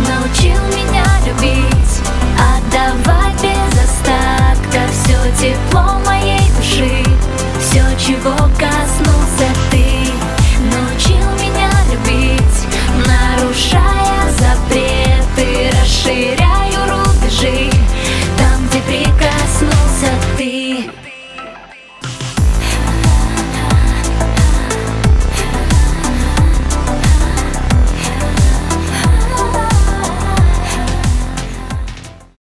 научил меня любить, отдавать без остатка все тепло